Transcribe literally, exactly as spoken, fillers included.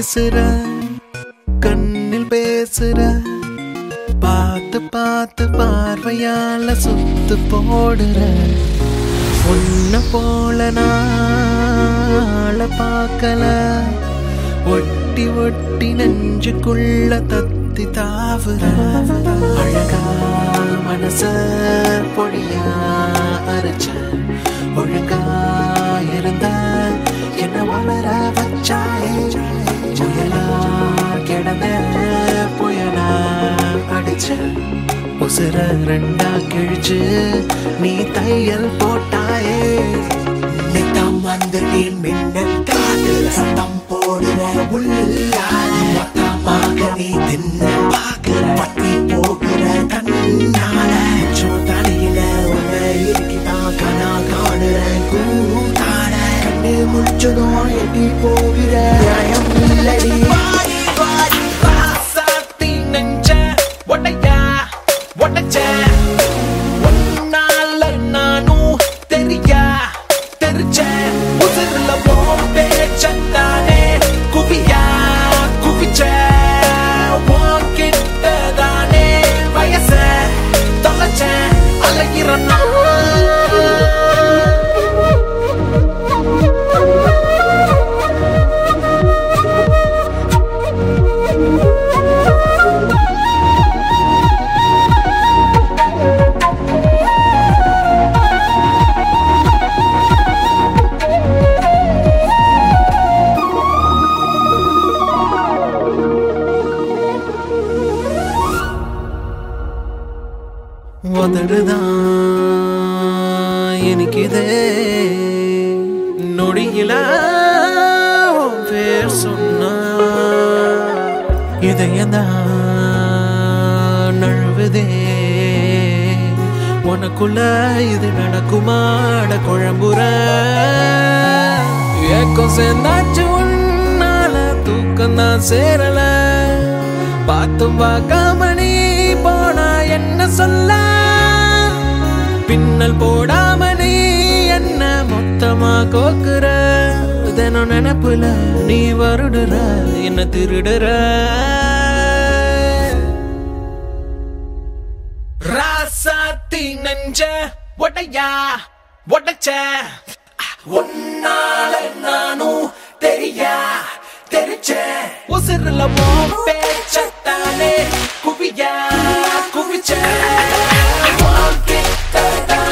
ஏசுற கண்ணில் பேசுற பார்த்து பார்த்து பார்வையால சுத்து போடுற உன்ன போல நாள பார்க்கல ஒட்டி ஒட்டி நெஞ்சுக்குள்ள தத்தி தாவுற அழகா மனச பொடியா அரைச்ச ஒழுங்கா இருந்த என்ன வளர வச்சாயே புயலா கிடந்த புயலா அடிச்ச உசுர ரெண்டா கிழிச்சு நீ தையல் போட்டாயே நித்தம் வந்து நீ மின்னல் காதல் சத்தம் போடுற உள்ளாரி மொத்தமாக நீ தின்ன பாக்குற பத்தி போகிற தன்னால தலையில உன்னை இருக்கிதான் கனா காணுற கூத்தாட கண்ணு முடிச்சதும் எட்டி போகிற நியாயம் இல்லடி உதடுதான் எனக்கிதே நொடியில பேர் சொன்னா இதயந்தான் நழுவுதே உனக்குள்ள இது நடக்குமாட குழம்புற ஏக்கம் சேர்ந்தாச்சு உன்னால தூக்கம்தான் சேரல பார்த்தும் பார்க்காம நீ போனா என்ன சொல்ல பின்னல் போடாம நீ என்ன மொத்தமா கோக்குற தினம் நினைப்புல நீ வருடுற என்ன திருடுற ராசாத்தி நெஞ்ச ஒடையா ஒடைச்ச உன்னால நானும் தெரியா தெரிச்ச உசிறுல பேச்சத்தானே குவியா குவிச்ச கிட்ட